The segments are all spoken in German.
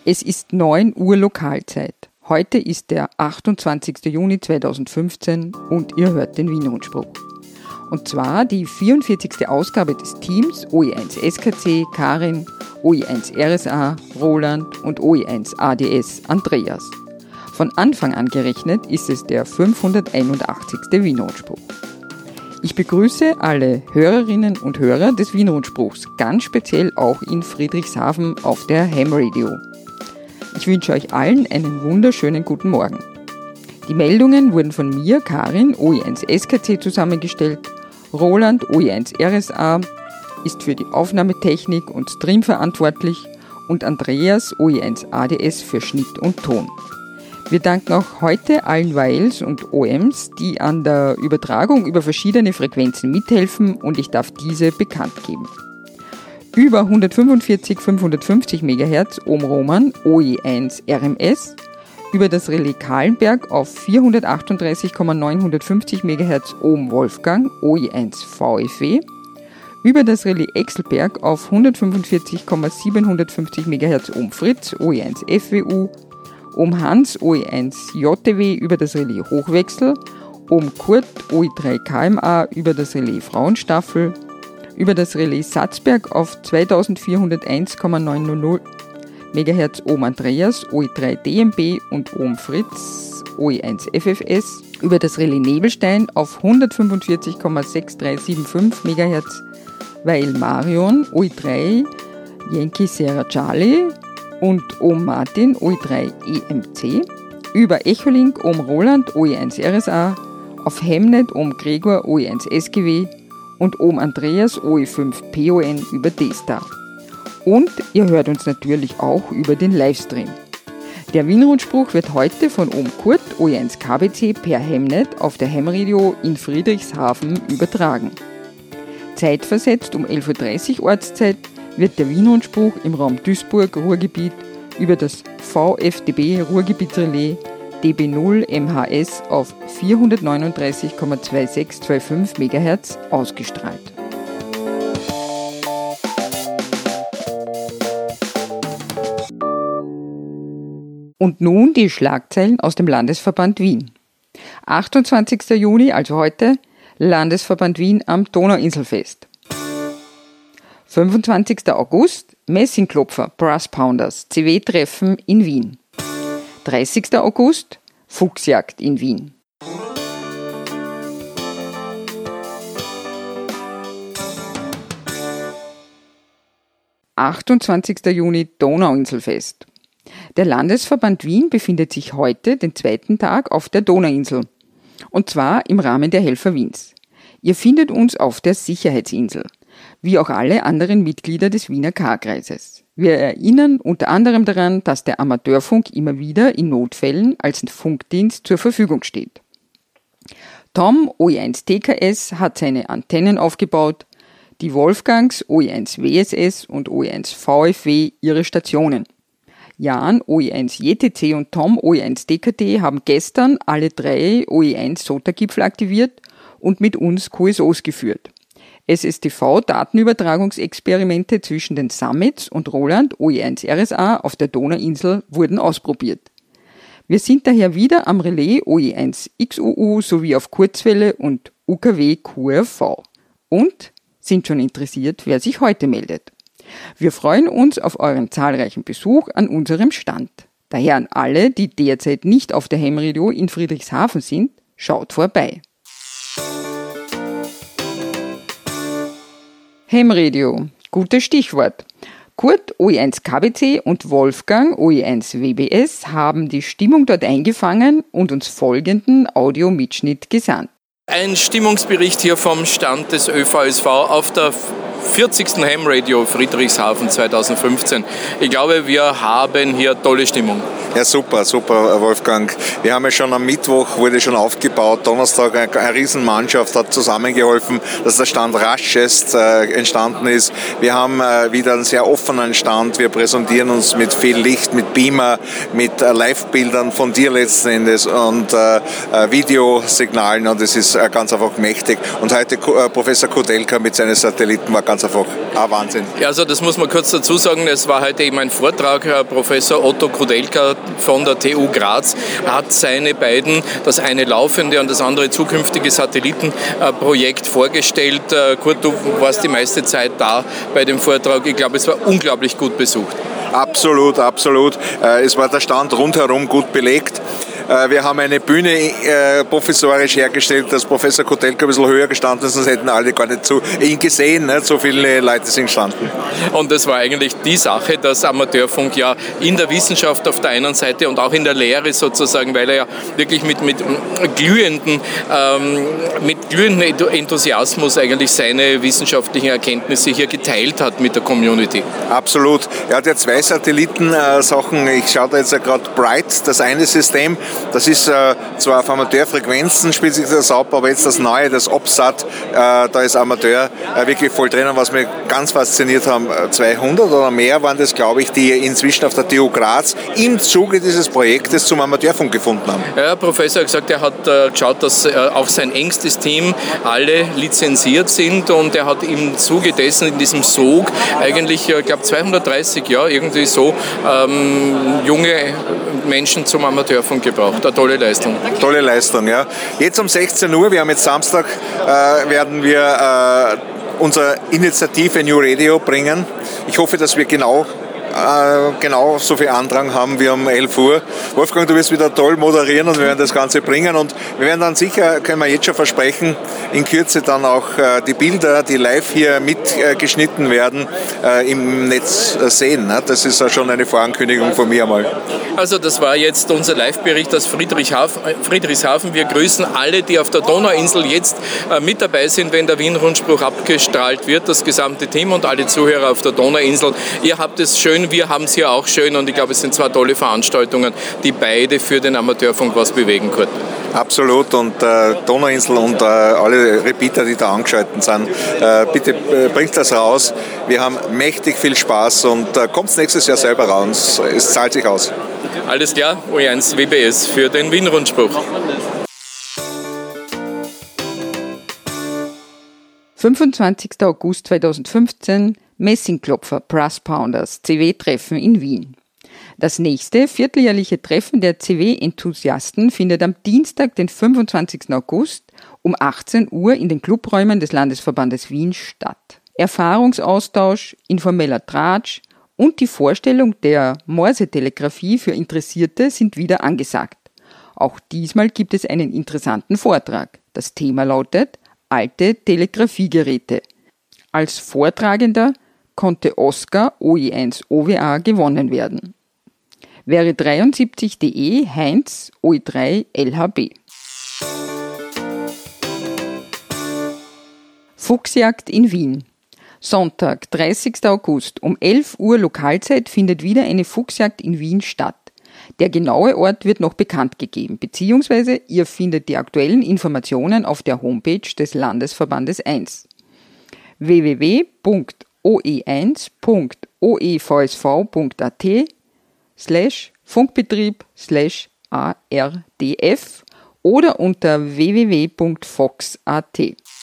Es ist 9 Uhr Lokalzeit. Heute ist der 28. Juni 2015 und ihr hört den Wien-Rundspruch. Und zwar die 44. Ausgabe des Teams OE1 SKC Karin, OE1 RSA Roland und OE1 ADS Andreas. Von Anfang an gerechnet ist es der 581. Wien-Rundspruch. Ich begrüße alle Hörerinnen und Hörer des Wien-Rundspruchs, ganz speziell auch in Friedrichshafen auf der Ham Radio. Ich wünsche euch allen einen wunderschönen guten Morgen. Die Meldungen wurden von mir, Karin, OE1 SKC zusammengestellt. Roland, OE1 RSA, ist für die Aufnahmetechnik und Stream verantwortlich und Andreas, OE1 ADS, für Schnitt und Ton. Wir danken auch heute allen Vials und OMs, die an der Übertragung über verschiedene Frequenzen mithelfen und ich darf diese bekannt geben. Über 145, 550 MHz Ohm-Roman, OE1 RMS, über das Relais Kahlenberg auf 438,950 MHz Ohm-Wolfgang, OE1 VFW, über das Relais Exelberg auf 145,750 MHz Ohm-Fritz, OE1 FWU, Ohm-Hans, OE1 JTW über das Relais Hochwechsel, Ohm-Kurt, OE3 KMA über das Relais Frauenstaffel, über das Relais Satzberg auf 2401,900 MHz Ohm-Andreas, OE3 DMB und Ohm-Fritz, OE1 FFS, über das Relais Nebelstein auf 145,6375 MHz Weil Marion, OE3 Yankee Sierra Charlie und Ohm Martin, OE3 EMC, über Echolink, Ohm Roland, OE1 RSA, auf Hemnet, Ohm Gregor, OE1 SGW und Ohm Andreas, OE5 PON über D-Star. Und ihr hört uns natürlich auch über den Livestream. Der Wien-Rundspruch wird heute von Ohm Kurt, OE1 KBC, per Hemnet auf der Ham Radio in Friedrichshafen übertragen. Zeitversetzt um 11.30 Uhr Ortszeit wird der Wien-Rundspruch im Raum Duisburg-Ruhrgebiet über das VfDB Ruhrgebietsrelais DB0 MHS auf 439,2625 MHz ausgestrahlt. Und nun die Schlagzeilen aus dem Landesverband Wien. 28. Juni, also heute, Landesverband Wien am Donauinselfest. 25. August, Messingklopfer Brass Pounders CW-Treffen in Wien. 30. August, Fuchsjagd in Wien. »28. Juni, Donauinselfest. Der Landesverband Wien befindet sich heute, den zweiten Tag, auf der Donauinsel. Und zwar im Rahmen der Helfer Wiens. Ihr findet uns auf der Sicherheitsinsel, wie auch alle anderen Mitglieder des Wiener K-Kreises. Wir erinnern unter anderem daran, dass der Amateurfunk immer wieder in Notfällen als Funkdienst zur Verfügung steht. Tom, OE1 TKS, hat seine Antennen aufgebaut, die Wolfgangs, OE1 WSS und OE1 VFW ihre Stationen. Jan, OE1 JTC und Tom, OE1 DKT, haben gestern alle 3 OE1 SOTA-Gipfel aktiviert und mit uns QSOs geführt. SSTV-Datenübertragungsexperimente zwischen den Summits und Roland, OE1 RSA, auf der Donauinsel wurden ausprobiert. Wir sind daher wieder am Relais OE1 XUU sowie auf Kurzwelle und UKW QRV und sind schon interessiert, wer sich heute meldet. Wir freuen uns auf euren zahlreichen Besuch an unserem Stand. Daher an alle, die derzeit nicht auf der Ham Radio in Friedrichshafen sind, schaut vorbei. Ham Radio, gutes Stichwort. Kurt, OE1 KBC und Wolfgang, OE1 WBS, haben die Stimmung dort eingefangen und uns folgenden Audiomitschnitt gesandt. Ein Stimmungsbericht hier vom Stand des ÖVSV auf der 40. Ham Radio Friedrichshafen 2015. Ich glaube, wir haben hier tolle Stimmung. Ja, super, Wolfgang. Wir haben ja schon am Mittwoch, wurde schon aufgebaut, Donnerstag eine Riesenmannschaft hat zusammengeholfen, dass der Stand raschest entstanden ist. Wir haben wieder einen sehr offenen Stand, wir präsentieren uns mit viel Licht, mit Beamer, mit Live-Bildern von dir letzten Endes und Videosignalen und es ist ganz einfach mächtig. Und heute Professor Kudelka mit seinen Satelliten war ganz einfach ein Wahnsinn. Ja, also das muss man kurz dazu sagen, es war heute eben ein Vortrag, Professor Otto Krudelka von der TU Graz hat seine beiden, das eine laufende und das andere zukünftige Satellitenprojekt vorgestellt. Kurt, du warst die meiste Zeit da bei dem Vortrag. Ich glaube, es war unglaublich gut besucht. Absolut, absolut. Es war der Stand rundherum gut belegt. Wir haben eine Bühne professorisch hergestellt, dass Professor Krudelka ein bisschen höher gestanden ist, sonst hätten alle gar nicht ihn gesehen. Nicht? So viele Leute sind gestanden. Und das war eigentlich die Sache, dass Amateurfunk ja in der Wissenschaft auf der einen Seite und auch in der Lehre sozusagen, weil er ja wirklich mit glühendem Enthusiasmus eigentlich seine wissenschaftlichen Erkenntnisse hier geteilt hat mit der Community. Absolut. Er hat ja zwei Satellitensachen. Ich schaue da jetzt ja gerade Bright, das eine System. Das ist zwar auf Amateurfrequenzen spielt sich das ab, aber jetzt das neue, das OPSAT, da ist Amateur wirklich voll drin. Und was mich ganz fasziniert haben, 200 oder mehr waren das, glaube ich, die inzwischen auf der TU Graz im Zuge dieses Projektes zum Amateurfunk gefunden haben. Ja, der Professor hat gesagt, er hat geschaut, dass auf sein engstes Team alle lizenziert sind und er hat im Zuge dessen, in diesem Sog, eigentlich, ich glaube 230, ja, irgendwie so, junge Menschen zum Amateurfunk gebracht. Eine tolle Leistung. Tolle Leistung, ja. Jetzt um 16 Uhr, wir haben jetzt Samstag, werden wir unsere Initiative New Radio bringen. Ich hoffe, dass wir genau so viel Andrang haben wie um 11 Uhr. Wolfgang, du wirst wieder toll moderieren und wir werden das Ganze bringen und wir werden dann sicher, können wir jetzt schon versprechen, in Kürze dann auch die Bilder, die live hier mitgeschnitten werden, im Netz sehen. Ne? Das ist schon eine Vorankündigung von mir mal. Also das war jetzt unser Live-Bericht aus Friedrichshafen. Wir grüßen alle, die auf der Donauinsel jetzt mit dabei sind, wenn der Wien-Rundspruch abgestrahlt wird, das gesamte Team und alle Zuhörer auf der Donauinsel. Ihr habt es schön, wir haben es hier auch schön und ich glaube, es sind zwei tolle Veranstaltungen, die beide für den Amateurfunk was bewegen können. Absolut und Donauinsel und alle Repeater, die da angeschaltet sind, bitte bringt das raus. Wir haben mächtig viel Spaß und kommt nächstes Jahr selber raus. Es zahlt sich aus. Alles klar, O1 WBS für den Wien-Rundspruch. 25. August 2015, Messingklopfer Brass Pounders CW-Treffen in Wien. Das nächste vierteljährliche Treffen der CW-Enthusiasten findet am Dienstag, den 25. August um 18 Uhr in den Clubräumen des Landesverbandes Wien statt. Erfahrungsaustausch, informeller Tratsch und die Vorstellung der Morsetelegrafie für Interessierte sind wieder angesagt. Auch diesmal gibt es einen interessanten Vortrag. Das Thema lautet alte Telegrafiegeräte. Als Vortragender konnte Oscar OE1 OWA gewonnen werden. Wäre 73.de Heinz OE3 LHB. Fuchsjagd in Wien. Sonntag, 30. August um 11 Uhr Lokalzeit findet wieder eine Fuchsjagd in Wien statt. Der genaue Ort wird noch bekannt gegeben, beziehungsweise ihr findet die aktuellen Informationen auf der Homepage des Landesverbandes 1. www.oe1.oev.at/Funkbetrieb/ARDF oder unter www.fox.at.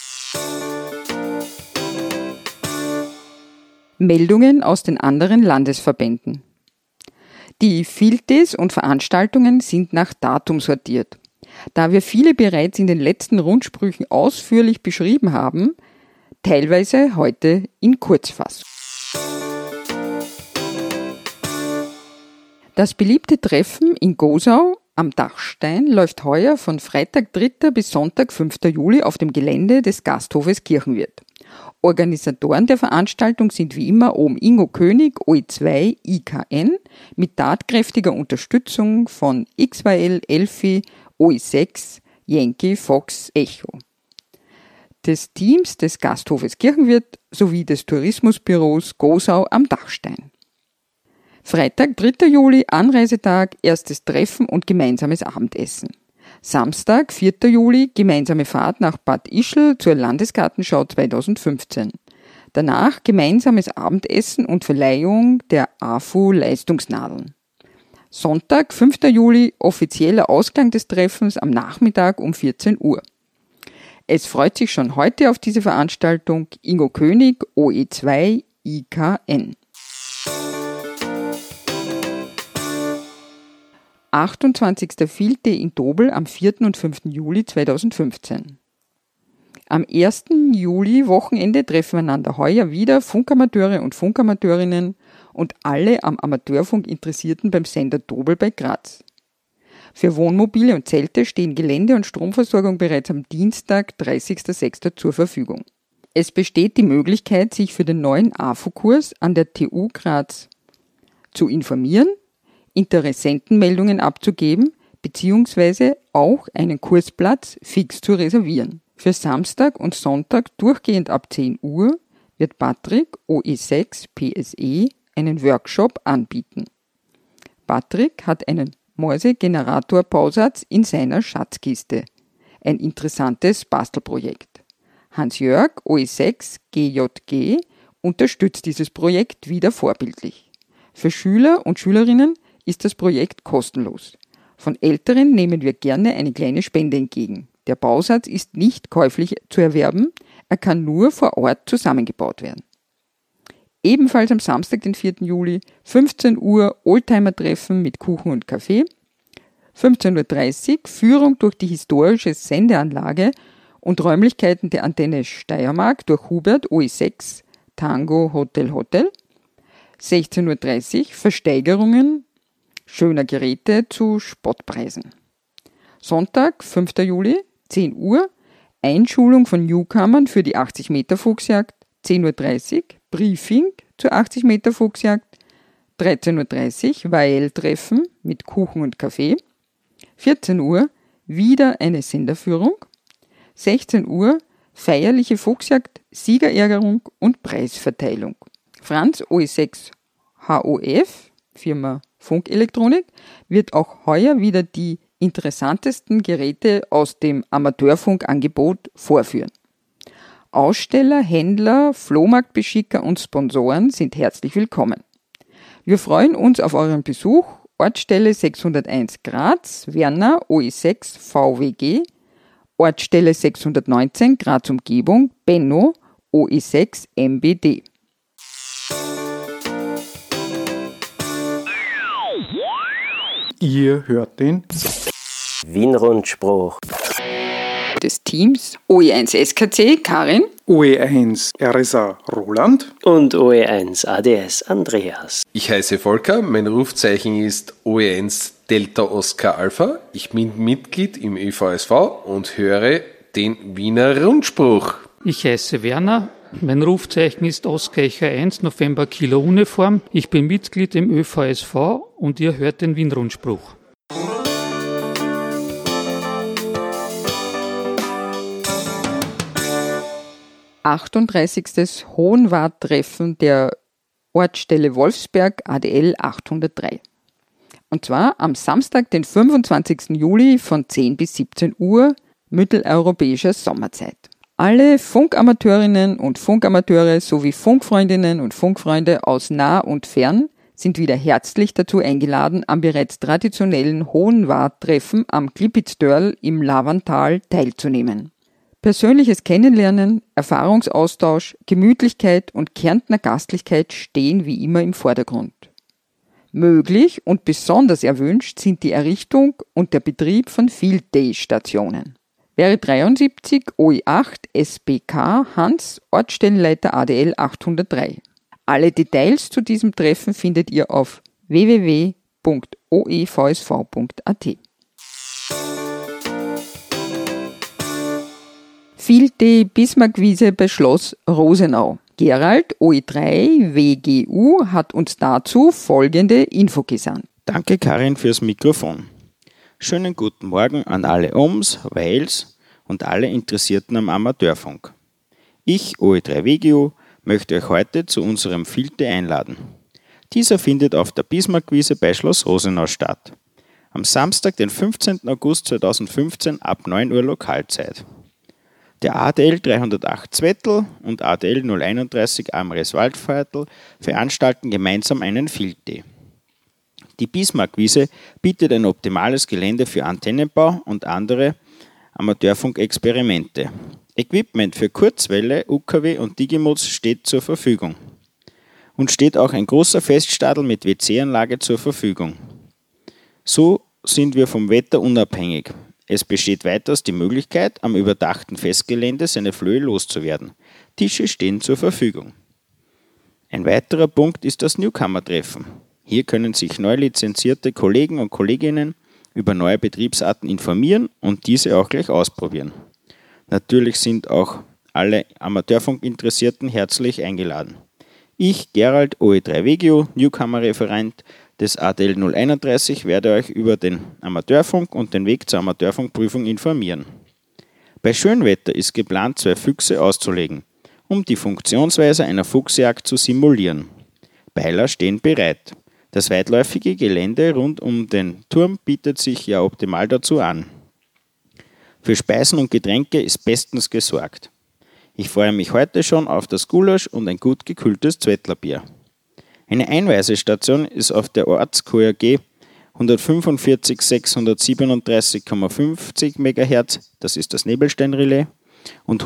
Meldungen aus den anderen Landesverbänden. Die Filtes und Veranstaltungen sind nach Datum sortiert. Da wir viele bereits in den letzten Rundsprüchen ausführlich beschrieben haben, teilweise heute in Kurzfassung. Das beliebte Treffen in Gosau am Dachstein läuft heuer von Freitag 3. bis Sonntag 5. Juli auf dem Gelände des Gasthofes Kirchenwirt. Organisatoren der Veranstaltung sind wie immer Ohm Ingo König, OE2 IKN, mit tatkräftiger Unterstützung von XYL Elfi, OE6, Yankee Fox Echo. Des Teams des Gasthofes Kirchenwirt sowie des Tourismusbüros Gosau am Dachstein. Freitag, 3. Juli, Anreisetag, erstes Treffen und gemeinsames Abendessen. Samstag, 4. Juli, gemeinsame Fahrt nach Bad Ischl zur Landesgartenschau 2015. Danach gemeinsames Abendessen und Verleihung der AFU-Leistungsnadeln. Sonntag, 5. Juli, offizieller Ausklang des Treffens am Nachmittag um 14 Uhr. Es freut sich schon heute auf diese Veranstaltung Ingo König, OE2 IKN. 28. Field Day in Dobel am 4. und 5. Juli 2015. Am 1. Juli-Wochenende treffen einander heuer wieder Funkamateure und Funkamateurinnen und alle am Amateurfunk Interessierten beim Sender Dobel bei Graz. Für Wohnmobile und Zelte stehen Gelände- und Stromversorgung bereits am Dienstag, 30.06. zur Verfügung. Es besteht die Möglichkeit, sich für den neuen AFO-Kurs an der TU Graz zu informieren, Interessentenmeldungen abzugeben bzw. auch einen Kursplatz fix zu reservieren. Für Samstag und Sonntag durchgehend ab 10 Uhr wird Patrick, OE6 PSE, einen Workshop anbieten. Patrick hat einen Morse-Generator-Bausatz in seiner Schatzkiste. Ein interessantes Bastelprojekt. Hans-Jörg, OE6 GJG, unterstützt dieses Projekt wieder vorbildlich. Für Schüler und Schülerinnen ist das Projekt kostenlos. Von Älteren nehmen wir gerne eine kleine Spende entgegen. Der Bausatz ist nicht käuflich zu erwerben, er kann nur vor Ort zusammengebaut werden. Ebenfalls am Samstag, den 4. Juli, 15 Uhr Oldtimer-Treffen mit Kuchen und Kaffee, 15.30 Uhr Führung durch die historische Sendeanlage und Räumlichkeiten der Antenne Steiermark durch Hubert, OE6 Tango Hotel Hotel, 16.30 Uhr Versteigerungen schöner Geräte zu Spottpreisen. Sonntag, 5. Juli, 10 Uhr, Einschulung von Newcomern für die 80 Meter Fuchsjagd, 10.30 Uhr, Briefing zur 80 Meter Fuchsjagd, 13.30 Uhr, Weil-Treffen mit Kuchen und Kaffee, 14 Uhr, wieder eine Senderführung, 16 Uhr, feierliche Fuchsjagd, Siegerärgerung und Preisverteilung. Franz OE6 HOF, Firma Funkelektronik, wird auch heuer wieder die interessantesten Geräte aus dem Amateurfunkangebot vorführen. Aussteller, Händler, Flohmarktbeschicker und Sponsoren sind herzlich willkommen. Wir freuen uns auf euren Besuch. Ortsstelle 601 Graz, Werner OE6 VWG, Ortsstelle 619 Graz Umgebung, Benno OE6 MBD. Ihr hört den Wienrundspruch Des Teams OE1 SKC Karin, OE1 RSA Roland und OE1 ADS Andreas. Ich heiße Volker, mein Rufzeichen ist OE1 Delta Oscar Alpha. Ich bin Mitglied im ÖVSV und höre den Wiener Rundspruch. Ich heiße Werner, mein Rufzeichen ist Oskar Echo 1 November Kilo Uniform. Ich bin Mitglied im ÖVSV und ihr hört den Wien-Rundspruch. ...38. Hohenwart-Treffen der Ortsstelle Wolfsberg ADL 803. Und zwar am Samstag, den 25. Juli von 10 bis 17 Uhr, mitteleuropäischer Sommerzeit. Alle Funkamateurinnen und Funkamateure sowie Funkfreundinnen und Funkfreunde aus nah und fern sind wieder herzlich dazu eingeladen, am bereits traditionellen Hohenwart-Treffen am Klipitz-Dörl im Lavantal teilzunehmen. Persönliches Kennenlernen, Erfahrungsaustausch, Gemütlichkeit und Kärntner Gastlichkeit stehen wie immer im Vordergrund. Möglich und besonders erwünscht sind die Errichtung und der Betrieb von Field Day Stationen. Wäre 73 OE8 SBK Hans, Ortsstellenleiter ADL 803. Alle Details zu diesem Treffen findet ihr auf www.oevsv.at. Field Day Bismarckwiese bei Schloss Rosenau. Gerald, OE3 WGU, hat uns dazu folgende Info gesandt. Danke Karin fürs Mikrofon. Schönen guten Morgen an alle Ohms, Weils und alle Interessierten am Amateurfunk. Ich, OE3 WGU, möchte euch heute zu unserem Field Day einladen. Dieser findet auf der Bismarckwiese bei Schloss Rosenau statt. Am Samstag, den 15. August 2015 ab 9 Uhr Lokalzeit. Der ADL 308 Zwettl und ADL 031 Amres Waldviertel veranstalten gemeinsam einen Field Day. Die Bismarckwiese bietet ein optimales Gelände für Antennenbau und andere Amateurfunk-Experimente. Equipment für Kurzwelle, UKW und Digimods steht zur Verfügung. Und steht auch ein großer Feststadel mit WC-Anlage zur Verfügung. So sind wir vom Wetter unabhängig. Es besteht weiters die Möglichkeit, am überdachten Festgelände seine Flöhe loszuwerden. Tische stehen zur Verfügung. Ein weiterer Punkt ist das Newcomer-Treffen. Hier können sich neu lizenzierte Kollegen und Kolleginnen über neue Betriebsarten informieren und diese auch gleich ausprobieren. Natürlich sind auch alle Amateurfunk-Interessierten herzlich eingeladen. Ich, Gerald OE3Wegio, Newcomer-Referent des ADL 031, werde euch über den Amateurfunk und den Weg zur Amateurfunkprüfung informieren. Bei Schönwetter ist geplant, 2 Füchse auszulegen, um die Funktionsweise einer Fuchsjagd zu simulieren. Peiler stehen bereit. Das weitläufige Gelände rund um den Turm bietet sich ja optimal dazu an. Für Speisen und Getränke ist bestens gesorgt. Ich freue mich heute schon auf das Gulasch und ein gut gekühltes Zwettlerbier. Eine Einweisestation ist auf der Orts-QRG 145.637,50 MHz, das ist das Nebelsteinrelais, und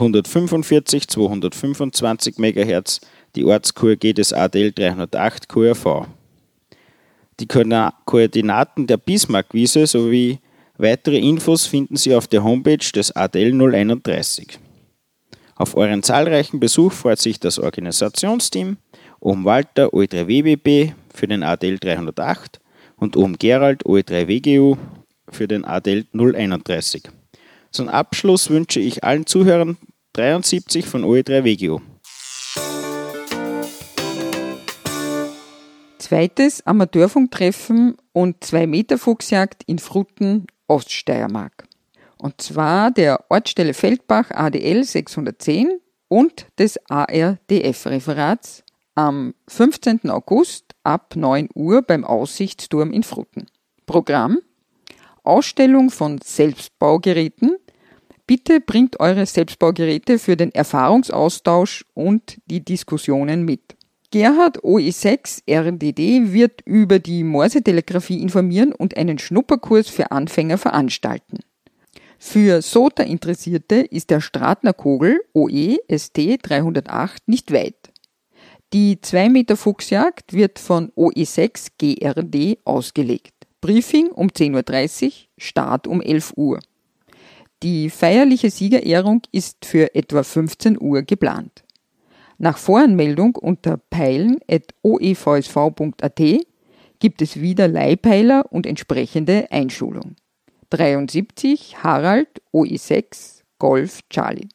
145.225 MHz, die Orts-QRG des ADL 308 QRV. Die Koordinaten der Bismarckwiese sowie weitere Infos finden Sie auf der Homepage des ADL 031. Auf euren zahlreichen Besuch freut sich das Organisationsteam, Ohm Walter OE3WBB für den ADL 308 und Ohm Gerald OE3WGU für den ADL 031. Zum Abschluss wünsche ich allen Zuhörern 73 von OE3WGU. Zweites Amateurfunktreffen und 2-Meter-Fuchsjagd in Fruten, Oststeiermark. Und zwar der Ortsstelle Feldbach ADL 610 und des ARDF-Referats am 15. August ab 9 Uhr beim Aussichtsturm in Fruten. Programm: Ausstellung von Selbstbaugeräten. Bitte bringt eure Selbstbaugeräte für den Erfahrungsaustausch und die Diskussionen mit. Gerhard OE6 RDD wird über die Morsetelegrafie informieren und einen Schnupperkurs für Anfänger veranstalten. Für SOTA-Interessierte ist der Stratner Kogel OE ST 308 nicht weit. Die 2-Meter-Fuchsjagd wird von OE6 GRD ausgelegt. Briefing um 10.30 Uhr, Start um 11 Uhr. Die feierliche Siegerehrung ist für etwa 15 Uhr geplant. Nach Voranmeldung unter peilen@oevsv.at gibt es wieder Leihpeiler und entsprechende Einschulung. 73 Harald OE6 Golf Charlie.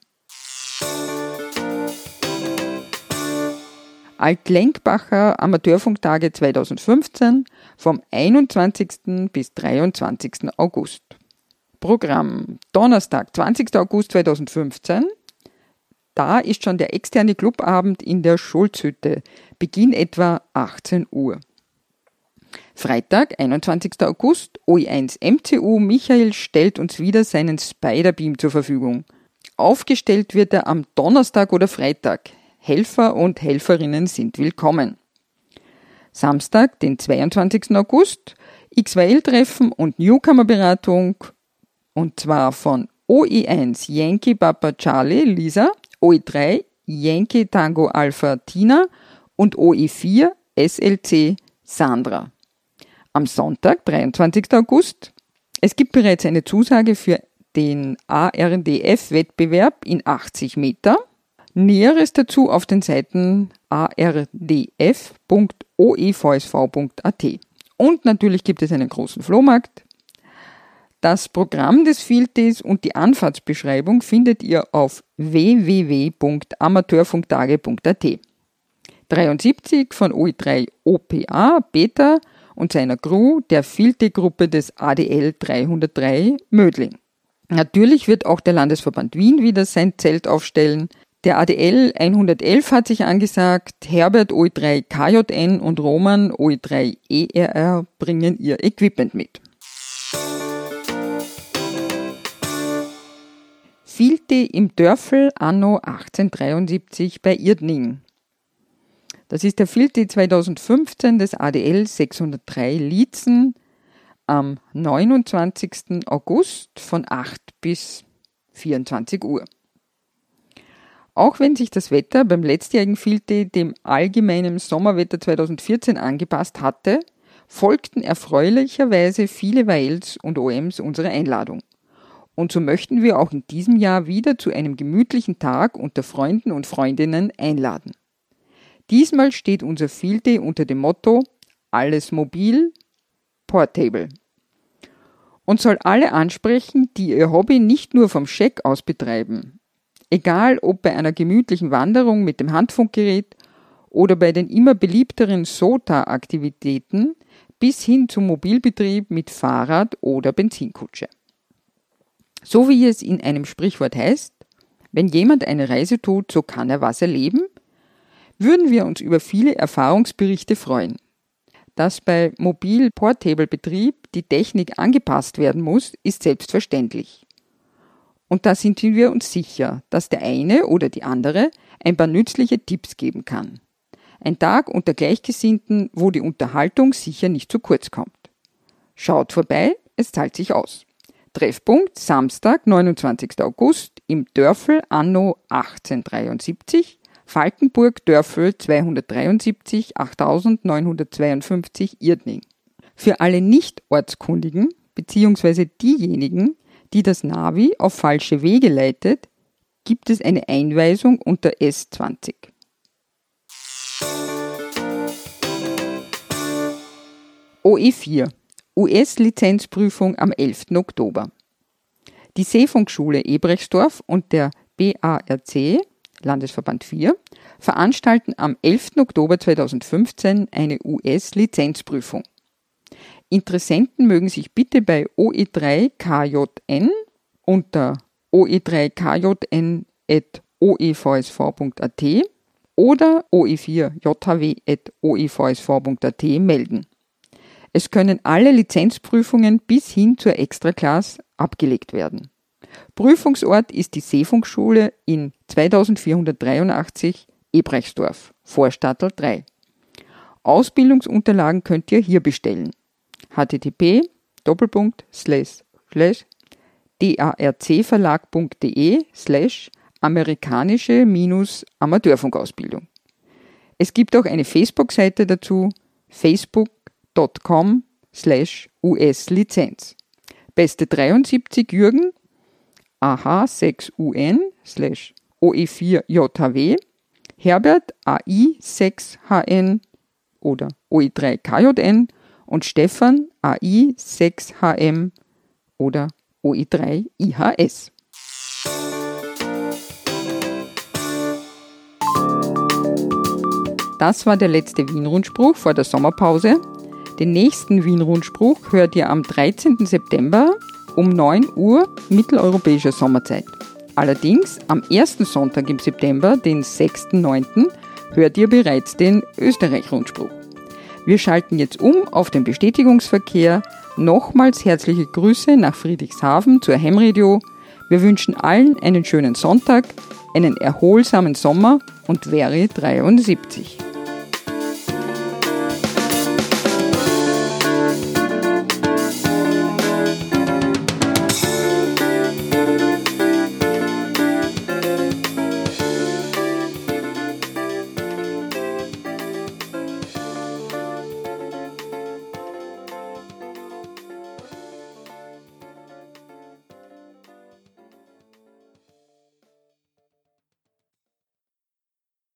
Altlenkbacher Amateurfunktage 2015 vom 21. bis 23. August. Programm: Donnerstag, 20. August 2015. Da ist schon der externe Clubabend in der Schulzhütte. Beginn etwa 18 Uhr. Freitag, 21. August, OE1 MCU Michael stellt uns wieder seinen Spiderbeam zur Verfügung. Aufgestellt wird er am Donnerstag oder Freitag. Helfer und Helferinnen sind willkommen. Samstag, den 22. August, XYL-Treffen und Newcomer-Beratung, und zwar von OE1 Yankee Papa Charlie Lisa, OE3 Yankee Tango Alpha Tina und OE4 SLC Sandra. Am Sonntag, 23. August, es gibt bereits eine Zusage für den ARDF-Wettbewerb in 80 Meter. Näheres dazu auf den Seiten ardf.oevsv.at. Und natürlich gibt es einen großen Flohmarkt. Das Programm des Field Days und die Anfahrtsbeschreibung findet ihr auf www.amateurfunktage.at. 73 von OE3 OPA Beta und seiner Crew der Field Day Gruppe des ADL 303 Mödling. Natürlich wird auch der Landesverband Wien wieder sein Zelt aufstellen. Der ADL 111 hat sich angesagt, Herbert OE3 KJN und Roman OE3 ERR bringen ihr Equipment mit. Field Day im Dörfel anno 1873 bei Irdning. Das ist der Field Day 2015 des ADL 603 Liezen am 29. August von 8 bis 24 Uhr. Auch wenn sich das Wetter beim letztjährigen Field Day dem allgemeinen Sommerwetter 2014 angepasst hatte, folgten erfreulicherweise viele YLs und OMs unserer Einladung. Und so möchten wir auch in diesem Jahr wieder zu einem gemütlichen Tag unter Freunden und Freundinnen einladen. Diesmal steht unser Field Day unter dem Motto Alles mobil, portable und soll alle ansprechen, die ihr Hobby nicht nur vom Scheck aus betreiben. Egal ob bei einer gemütlichen Wanderung mit dem Handfunkgerät oder bei den immer beliebteren SOTA-Aktivitäten bis hin zum Mobilbetrieb mit Fahrrad oder Benzinkutsche. So wie es in einem Sprichwort heißt, wenn jemand eine Reise tut, so kann er was erleben, würden wir uns über viele Erfahrungsberichte freuen. Dass bei Mobil-Portable-Betrieb die Technik angepasst werden muss, ist selbstverständlich. Und da sind wir uns sicher, dass der eine oder die andere ein paar nützliche Tipps geben kann. Ein Tag unter Gleichgesinnten, wo die Unterhaltung sicher nicht zu kurz kommt. Schaut vorbei, es zahlt sich aus. Treffpunkt Samstag, 29. August im Dörfel anno 1873, Falkenburg Dörfel 273 8952 Irdning. Für alle Nicht-Ortskundigen bzw. diejenigen, die das Navi auf falsche Wege leitet, gibt es eine Einweisung unter S20. OE4 US-Lizenzprüfung am 11. Oktober. Die Seefunkschule Ebrechtsdorf und der BARC, Landesverband 4, veranstalten am 11. Oktober 2015 eine US-Lizenzprüfung. Interessenten mögen sich bitte bei OE3KJN unter oe3kjn@oevsv.at oder oe4jhw@oevsv.at melden. Es können alle Lizenzprüfungen bis hin zur Extraclass abgelegt werden. Prüfungsort ist die Seefunkschule in 2483 Ebrechtsdorf, Vorstadtl 3. Ausbildungsunterlagen könnt ihr hier bestellen. http://darcverlag.de/amerikanische-amateurfunkausbildung. Es gibt auch eine Facebook-Seite dazu, facebook.com/US-Lizenz. Beste 73 Jürgen, AH6UN/OE4JHW, Herbert AI6HN oder OE3KJN und Stefan AI6HM oder OE3IHS. Das war der letzte Wien-Rundspruch vor der Sommerpause. Den nächsten Wien-Rundspruch hört ihr am 13. September um 9 Uhr mitteleuropäischer Sommerzeit. Allerdings am ersten Sonntag im September, den 6.9., hört ihr bereits den Österreich-Rundspruch. Wir schalten jetzt um auf den Bestätigungsverkehr. Nochmals herzliche Grüße nach Friedrichshafen zur Ham-Radio. Wir wünschen allen einen schönen Sonntag, einen erholsamen Sommer und Veri 73.